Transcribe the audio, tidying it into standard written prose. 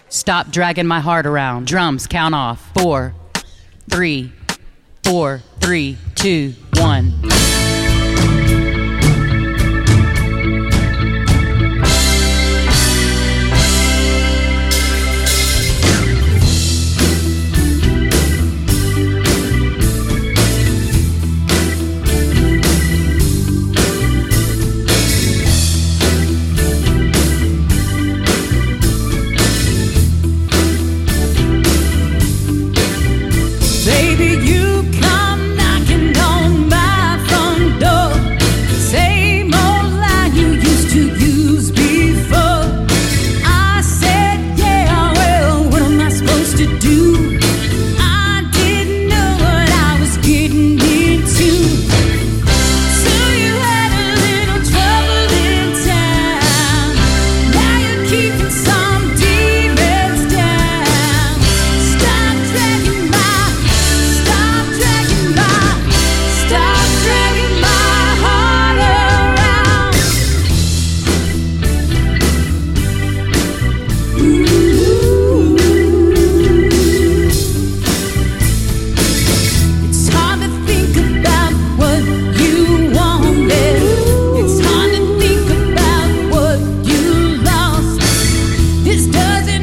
Stop dragging my heart around. Drums, count off. 4, 3, 4, 3, 2, 1. Baby, you come knocking on my front door. Same old line you used to use before. I said, yeah, well, what am I supposed to do? I didn't know what I was getting into. So you had a little trouble in town. Now you're keeping some demons down. Stop dragging my heart around. Ooh. It's hard to think about what you wanted. It's hard to think about what you lost. This doesn't